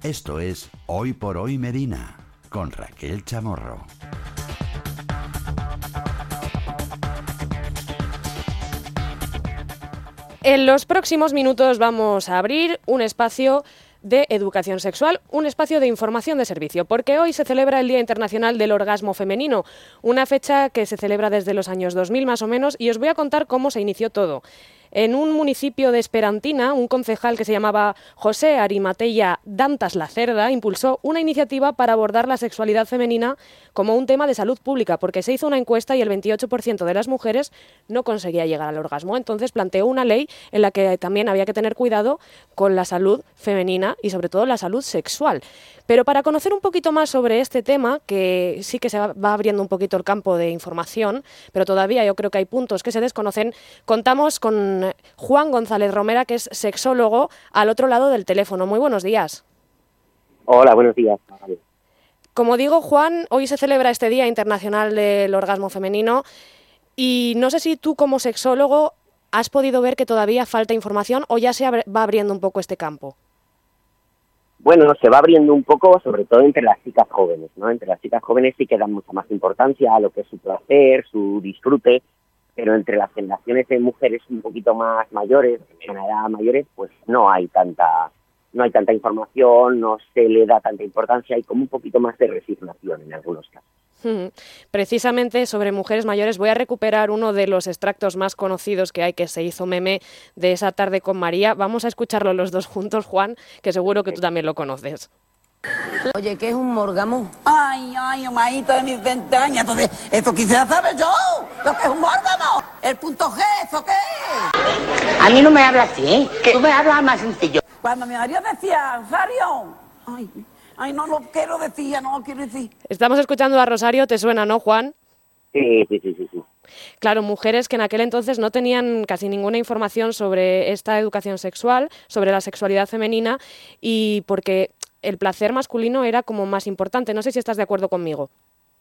Esto es Hoy por Hoy Medina, con Raquel Chamorro. En los próximos minutos vamos a abrir un espacio de educación sexual, un espacio de información de servicio, porque hoy se celebra el Día Internacional del Orgasmo Femenino, una fecha que se celebra desde los años 2000 más o menos, y os voy a contar cómo se inició todo. En un municipio de Esperantina, un concejal que se llamaba José Arimateia Dantas la Cerda impulsó una iniciativa para abordar la sexualidad femenina como un tema de salud pública, porque se hizo una encuesta y el 28% de las mujeres no conseguía llegar al orgasmo. Entonces planteó una ley en la que también había que tener cuidado con la salud femenina y sobre todo la salud sexual. Pero para conocer un poquito más sobre este tema, que sí que se va abriendo un poquito el campo de información, pero todavía yo creo que hay puntos que se desconocen, contamos con Juan González Romera, que es sexólogo, al otro lado del teléfono. Muy buenos días. Hola, buenos días. Como digo, Juan, hoy se celebra este Día Internacional del Orgasmo Femenino y no sé si tú como sexólogo has podido ver que todavía falta información o ya se va abriendo un poco este campo. Bueno, se va abriendo un poco, sobre todo entre las chicas jóvenes, ¿no? Entre las chicas jóvenes sí que dan mucha más importancia a lo que es su placer, su disfrute, pero entre las generaciones de mujeres un poquito más mayores, de una edad mayores, pues no hay tanta información, no se le da tanta importancia, hay como un poquito más de resignación en algunos casos. Precisamente sobre mujeres mayores voy a recuperar uno de los extractos más conocidos que hay, que se hizo meme de esa tarde con María. Vamos a escucharlo los dos juntos, Juan, que seguro que tú también lo conoces. Oye, ¿qué es un mórgamo? Ay, majito de mis 20 años. Entonces, esto quisiera saber yo, lo que es un mórgamo. El punto G, ¿eso qué es? A mí no me hablas así, ¿eh? Tú me hablas más sencillo. Cuando mi marido decía, Rosario, ay, no lo quiero decir, ya no lo quiero decir. Estamos escuchando a Rosario, ¿te suena, no, Juan? Sí. Claro, mujeres que en aquel entonces no tenían casi ninguna información sobre esta educación sexual, sobre la sexualidad femenina, y porque el placer masculino era como más importante. No sé si estás de acuerdo conmigo.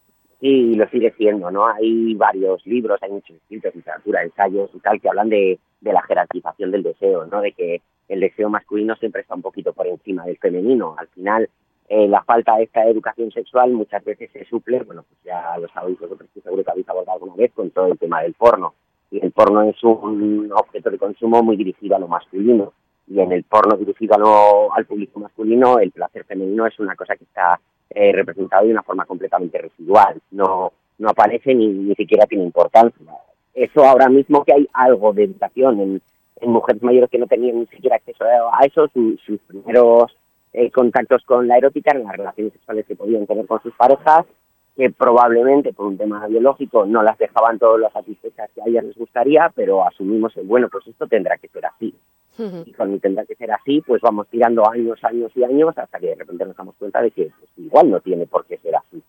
Sí, lo sigue siendo, ¿no? Hay varios libros, hay muchos escritos, literatura, ensayos y tal, que hablan de la jerarquización del deseo, ¿no? De que el deseo masculino siempre está un poquito por encima del femenino. Al final, la falta de esta educación sexual muchas veces se suple, bueno, pues ya lo sabéis vosotros, que seguro que habéis abordado alguna vez, con todo el tema del porno. Y el porno es un objeto de consumo muy dirigido a lo masculino. Y en el porno dirigido al público masculino, el placer femenino es una cosa que está representado de una forma completamente residual. No aparece ni siquiera tiene importancia. Eso ahora mismo que hay algo de educación en mujeres mayores que no tenían ni siquiera acceso a eso, sus primeros contactos con la erótica en las relaciones sexuales que podían tener con sus parejas, que probablemente por un tema biológico no las dejaban todas las satisfechas que a ellas les gustaría, pero asumimos que, bueno, pues esto tendrá que ser así. Y cuando tendrá que ser así, pues vamos tirando años hasta que de repente nos damos cuenta de que pues, igual no tiene por qué ser así.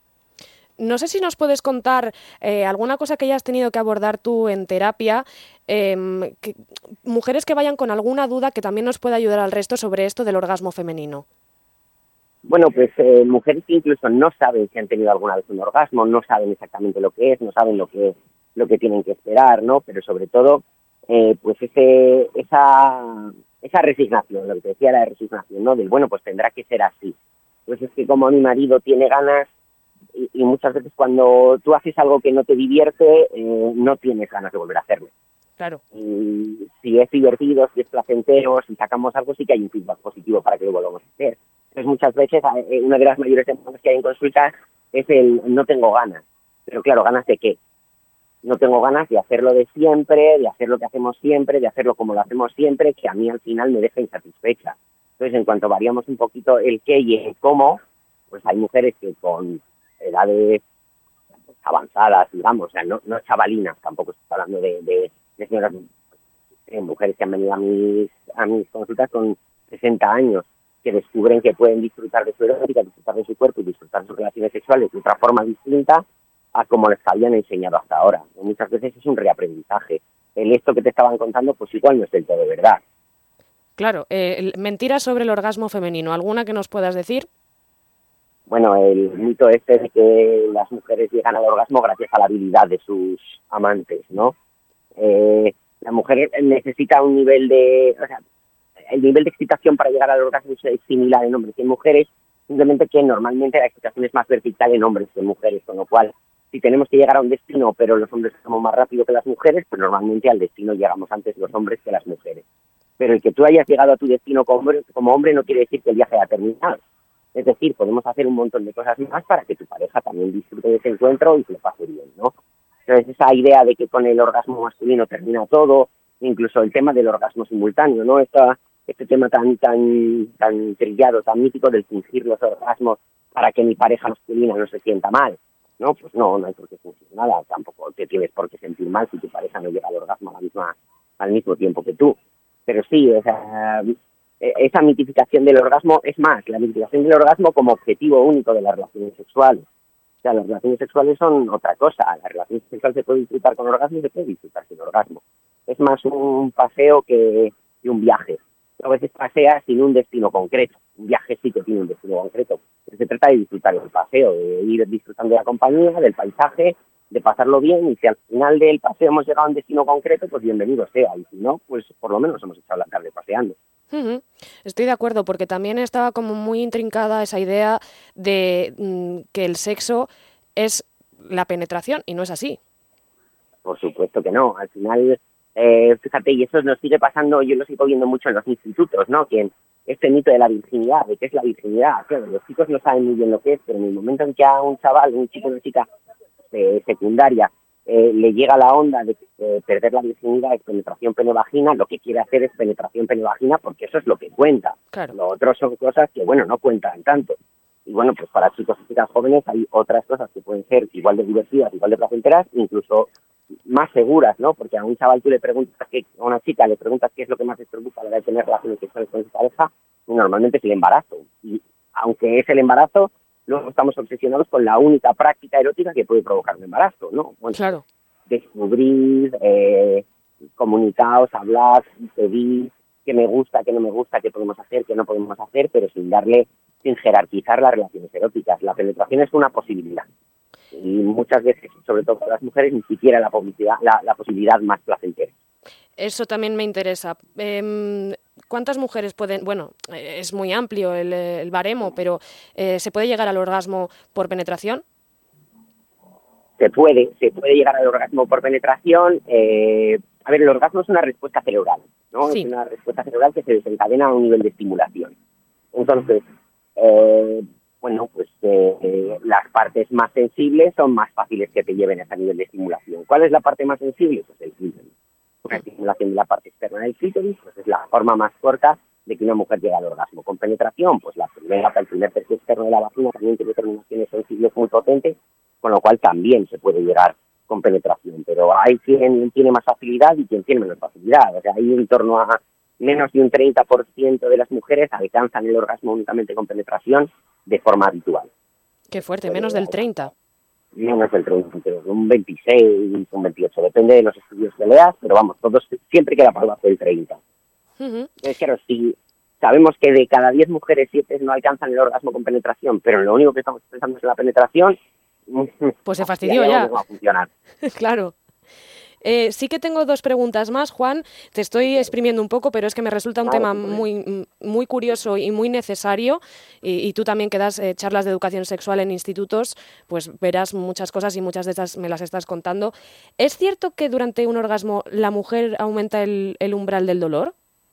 No sé si nos puedes contar alguna cosa que hayas tenido que abordar tú en terapia, mujeres que vayan con alguna duda que también nos pueda ayudar al resto sobre esto del orgasmo femenino. Bueno, pues mujeres que incluso no saben si han tenido alguna vez un orgasmo, no saben exactamente lo que es, no saben lo que tienen que esperar, ¿no? Pero sobre todo, pues esa resignación, lo que te decía, la resignación, ¿no? Del, bueno, pues tendrá que ser así. Pues es que como mi marido tiene ganas, y muchas veces cuando tú haces algo que no te divierte, no tienes ganas de volver a hacerlo. Claro. Y si es divertido, si es placentero, si sacamos algo, sí que hay un feedback positivo para que lo volvamos a hacer. Entonces muchas veces una de las mayores demandas que hay en consulta es el no tengo ganas. Pero claro, ¿ganas de qué? No tengo ganas de hacerlo de siempre, de hacer lo que hacemos siempre, de hacerlo como lo hacemos siempre, que a mí al final me deja insatisfecha. Entonces, en cuanto variamos un poquito el qué y el cómo, pues hay mujeres que con edades avanzadas, digamos, o sea, no chavalinas, tampoco estoy hablando de señoras, mujeres que han venido a mis consultas con 60 años, que descubren que pueden disfrutar de su erótica, disfrutar de su cuerpo y disfrutar de sus relaciones sexuales de otra forma distinta a como les habían enseñado hasta ahora. Muchas veces es un reaprendizaje. Esto que te estaban contando, pues igual no es del todo verdad. Claro, mentiras sobre el orgasmo femenino, ¿alguna que nos puedas decir? Bueno, el mito este de que las mujeres llegan al orgasmo gracias a la habilidad de sus amantes, ¿no? La mujer necesita un nivel de... O sea, el nivel de excitación para llegar al orgasmo es similar en hombres y en mujeres, simplemente que normalmente la excitación es más vertical en hombres que en mujeres, con lo cual, si tenemos que llegar a un destino, pero los hombres estamos más rápido que las mujeres, pues normalmente al destino llegamos antes los hombres que las mujeres. Pero el que tú hayas llegado a tu destino como hombre no quiere decir que el viaje haya terminado. Es decir, podemos hacer un montón de cosas más para que tu pareja también disfrute de ese encuentro y se lo pase bien, ¿no? Entonces, esa idea de que con el orgasmo masculino termina todo, incluso el tema del orgasmo simultáneo, ¿no? Este tema tan trillado, tan mítico del fingir los orgasmos para que mi pareja masculina no se sienta mal, ¿no? Pues no hay por qué fingir nada, tampoco te tienes por qué sentir mal si tu pareja no llega al orgasmo al mismo tiempo que tú. Pero sí, esa mitificación del orgasmo, es más, la mitificación del orgasmo como objetivo único de las relaciones sexuales. O sea, las relaciones sexuales son otra cosa. La relación sexual se puede disfrutar con orgasmo y se puede disfrutar sin orgasmo. Es más un paseo que un viaje. A veces paseas sin un destino concreto. Un viaje sí que tiene un destino concreto. Pero se trata de disfrutar del paseo, de ir disfrutando de la compañía, del paisaje, de pasarlo bien, y si al final del paseo hemos llegado a un destino concreto, pues bienvenido sea, y si no, pues por lo menos hemos echado la tarde paseando. Estoy de acuerdo, porque también estaba como muy intrincada esa idea de que el sexo es la penetración, y no es así. Por supuesto que no, al final, fíjate, y eso nos sigue pasando, yo lo sigo viendo mucho en los institutos, ¿no? Que este mito de la virginidad, de qué es la virginidad, claro, los chicos no saben muy bien lo que es, pero en el momento en que a un chaval, un chico, una chica secundaria, le llega la onda de perder la virginidad de penetración pene-vagina, lo que quiere hacer es penetración pene-vagina porque eso es lo que cuenta. Claro. Lo otro son cosas que, bueno, no cuentan tanto. Y bueno, pues para chicos y chicas jóvenes hay otras cosas que pueden ser igual de divertidas, igual de placenteras, incluso más seguras, ¿no? Porque a un chaval tú le preguntas, a una chica le preguntas qué es lo que más les preocupa a la hora de tener relaciones sexuales con su pareja, y normalmente es el embarazo. Y aunque es el embarazo, luego estamos obsesionados con la única práctica erótica que puede provocar un embarazo, ¿no? Bueno, claro. Descubrir, comunicaos, hablar, pedir qué me gusta, qué no me gusta, qué podemos hacer, qué no podemos hacer, pero sin jerarquizar las relaciones eróticas. La penetración es una posibilidad. Y muchas veces, sobre todo para las mujeres, ni siquiera la posibilidad más placentera. Eso también me interesa. ¿Cuántas mujeres pueden...? Bueno, es muy amplio el baremo, pero ¿se puede llegar al orgasmo por penetración? Se puede llegar al orgasmo por penetración. A ver, el orgasmo es una respuesta cerebral, ¿no? Sí. Es una respuesta cerebral que se desencadena a un nivel de estimulación. Entonces, bueno, pues las partes más sensibles son más fáciles que te lleven a ese nivel de estimulación. ¿Cuál es la parte más sensible? Pues el clítoris. Una estimulación de la parte externa del clítoris, pues es la forma más corta de que una mujer llegue al orgasmo. Con penetración, pues el primer tercio externo de la vagina también tiene terminaciones sensibles muy potentes, con lo cual también se puede llegar con penetración. Pero hay quien tiene más facilidad y quien tiene menos facilidad. O sea, hay en torno a menos de un 30% de las mujeres alcanzan el orgasmo únicamente con penetración de forma habitual. Qué fuerte, menos del 30%. Menos del 30%, un 26, un 28, depende de los estudios que leas, pero vamos, todos siempre queda por debajo del 30%. Entonces, claro, si sabemos que de cada 10 mujeres, 7 no alcanzan el orgasmo con penetración, pero lo único que estamos pensando es en la penetración, pues se fastidió ya. No va a funcionar. Claro. Sí que tengo 2 preguntas más, Juan. Te estoy exprimiendo un poco, pero es que me resulta un tema muy, muy curioso y muy necesario. Y tú también que das charlas de educación sexual en institutos, pues verás muchas cosas y muchas de estas me las estás contando. ¿Es cierto que durante un orgasmo la mujer aumenta el umbral del dolor?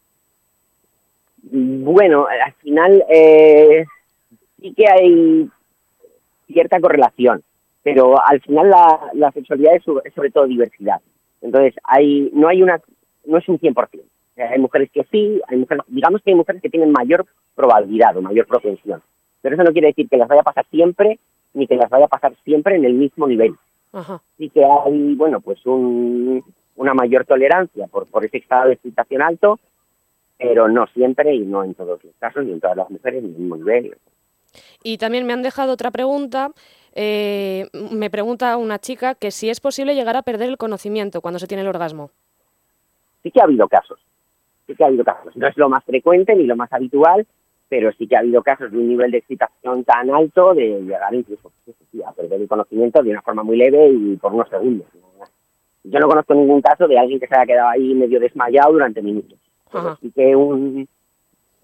Bueno, al final sí que hay cierta correlación, pero al final la sexualidad es sobre todo diversidad. Entonces, no es un 100%. O sea, hay mujeres que sí, digamos que hay mujeres que tienen mayor probabilidad o mayor propensión. Pero eso no quiere decir que las vaya a pasar siempre, ni que las vaya a pasar siempre en el mismo nivel. Ajá. Sí que hay, bueno, pues una mayor tolerancia por ese estado de excitación alto, pero no siempre y no en todos los casos, ni en todas las mujeres, ni en el mismo nivel. Y también me han dejado otra pregunta. Me pregunta una chica que si es posible llegar a perder el conocimiento cuando se tiene el orgasmo. Sí que ha habido casos. No es lo más frecuente ni lo más habitual, pero sí que ha habido casos de un nivel de excitación tan alto de llegar incluso a perder el conocimiento de una forma muy leve y por unos segundos. Yo no conozco ningún caso de alguien que se haya quedado ahí medio desmayado durante minutos. Pero sí que un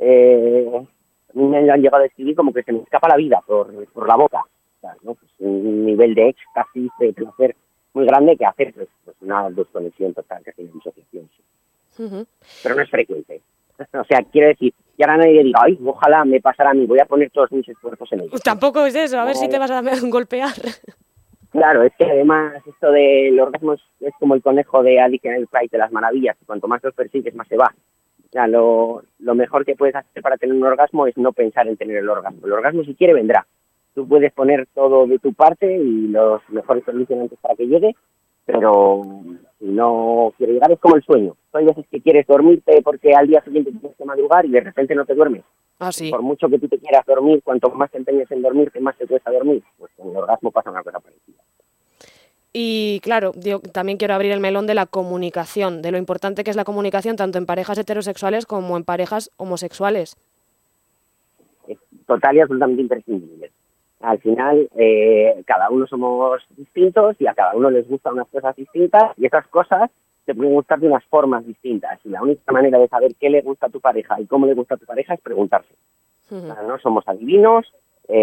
a mí me han llegado a describir como que se me escapa la vida por la boca, ¿no? Pues un nivel de éxtasis, de placer muy grande que hace pues una desconexión total, que tiene disociación. Sí. Ujú. Pero no es frecuente. O sea, quiero decir, y ahora nadie diga, ay, ojalá me pasara a mí, voy a poner todos mis esfuerzos en ello. Tampoco es eso, a ver si te vas a golpear. Claro, es que además esto del orgasmo es como el conejo de Alice en el País de las Maravillas, que cuanto más los persigues, más se va. O sea, lo mejor que puedes hacer para tener un orgasmo es no pensar en tener el orgasmo. El orgasmo, si quiere, vendrá. Tú puedes poner todo de tu parte y los mejores condicionantes para que llegue, pero si no quiere llegar es como el sueño. Hay veces que quieres dormirte porque al día siguiente tienes que madrugar y de repente no te duermes. Ah, sí. Por mucho que tú te quieras dormir, cuanto más te empeñes en dormirte, más te cuesta dormir. Pues con el orgasmo pasa una cosa parecida. Y claro, yo también quiero abrir el melón de la comunicación, de lo importante que es la comunicación tanto en parejas heterosexuales como en parejas homosexuales. Es total y absolutamente imprescindible. Al final, cada uno somos distintos y a cada uno les gustan unas cosas distintas y esas cosas te pueden gustar de unas formas distintas. Y la única manera de saber qué le gusta a tu pareja y cómo le gusta a tu pareja es preguntarse. Uh-huh. O sea, no somos adivinos,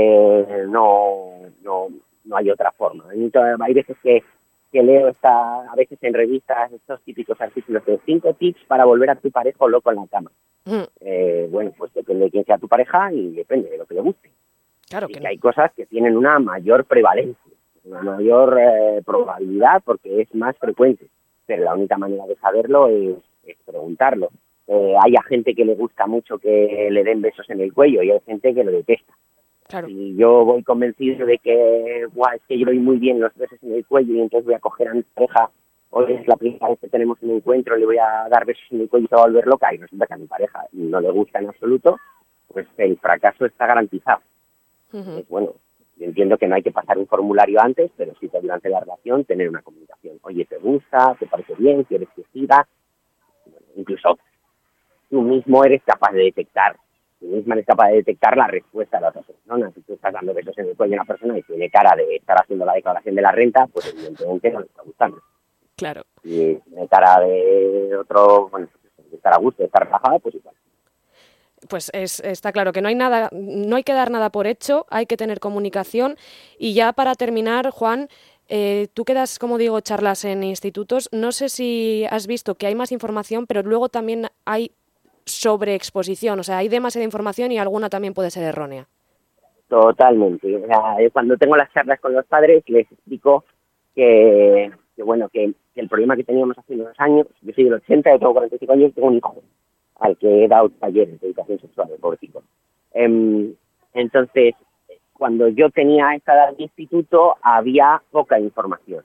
no hay otra forma. Hay veces que leo a veces en revistas estos típicos artículos de 5 tips para volver a tu pareja loco en la cama. Uh-huh. Bueno, pues depende de quién sea tu pareja y depende de lo que le guste. Claro y que que no. hay cosas que tienen una mayor prevalencia, una mayor probabilidad porque es más frecuente, pero la única manera de saberlo es preguntarlo. Hay a gente que le gusta mucho que le den besos en el cuello y hay gente que lo detesta. Claro. Y yo voy convencido de que es que yo doy muy bien los besos en el cuello y entonces voy a coger a mi pareja, hoy es la primera vez que tenemos un encuentro, le voy a dar besos en el cuello y se va a volver loca, y resulta que a mi pareja no le gusta en absoluto, pues el fracaso está garantizado. Uh-huh. Bueno, yo entiendo que no hay que pasar un formulario antes, pero sí que durante la relación tener una comunicación. Oye, ¿te gusta? ¿Te parece bien? ¿Quieres que siga? Bueno, incluso tú mismo eres capaz de detectar, tú misma eres capaz de detectar la respuesta de la otra persona. Si tú estás dando besos en el cuello a una persona y tiene cara de estar haciendo la declaración de la renta, pues evidentemente no le está gustando. Claro. Si tiene cara de otro, bueno, de estar a gusto, de estar relajada, pues igual. Pues está claro que no hay que dar nada por hecho, hay que tener comunicación. Y ya para terminar, Juan, tú que das, como digo, charlas en institutos, no sé si has visto que hay más información, pero luego también hay sobreexposición, o sea, hay demasiada información y alguna también puede ser errónea. Totalmente. O sea, cuando tengo las charlas con los padres les explico que el problema que teníamos hace unos años, yo soy del 80, yo tengo 45 años y tengo un hijo al que he dado talleres de educación sexual, pobrecito. Entonces, cuando yo tenía esta edad de instituto, había poca información.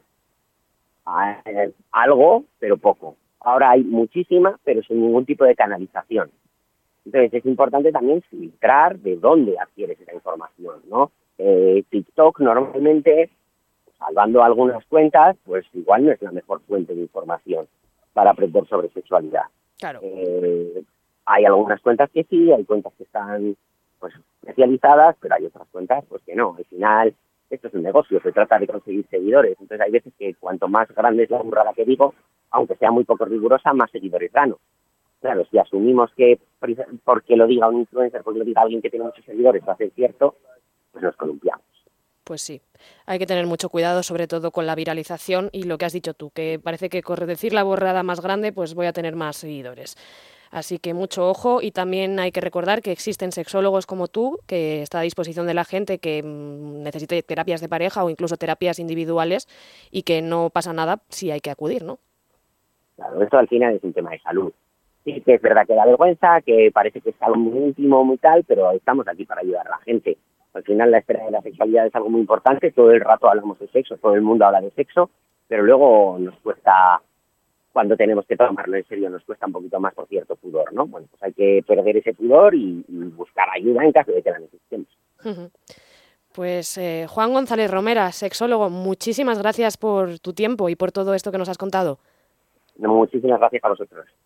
Algo, pero poco. Ahora hay muchísima, pero sin ningún tipo de canalización. Entonces, es importante también filtrar de dónde adquieres esa información, ¿no? TikTok normalmente, salvando algunas cuentas, pues igual no es la mejor fuente de información para aprender sobre sexualidad. Claro. Hay algunas cuentas que sí, hay cuentas que están pues especializadas, pero hay otras cuentas pues que no. Al final, esto es un negocio, se trata de conseguir seguidores. Entonces hay veces que cuanto más grande es la burrada que digo, aunque sea muy poco rigurosa, más seguidores gano. Claro, si asumimos que porque lo diga un influencer, porque lo diga alguien que tiene muchos seguidores, va a ser cierto, pues nos columpiamos. Pues sí, hay que tener mucho cuidado, sobre todo con la viralización y lo que has dicho tú, que parece que por decir la borrada más grande, pues voy a tener más seguidores. Así que mucho ojo, y también hay que recordar que existen sexólogos como tú, que está a disposición de la gente que necesite terapias de pareja o incluso terapias individuales, y que no pasa nada si hay que acudir, ¿no? Claro, esto al final es un tema de salud. Sí que es verdad que da vergüenza, que parece que es algo muy íntimo, muy tal, pero estamos aquí para ayudar a la gente. Al final la esfera de la sexualidad es algo muy importante, todo el rato hablamos de sexo, todo el mundo habla de sexo, pero luego nos cuesta, cuando tenemos que tomarlo en serio, nos cuesta un poquito más por cierto pudor, ¿no? Bueno, pues hay que perder ese pudor y buscar ayuda en caso de que la necesitemos. Pues Juan González Romera, sexólogo, muchísimas gracias por tu tiempo y por todo esto que nos has contado. Muchísimas gracias a vosotros.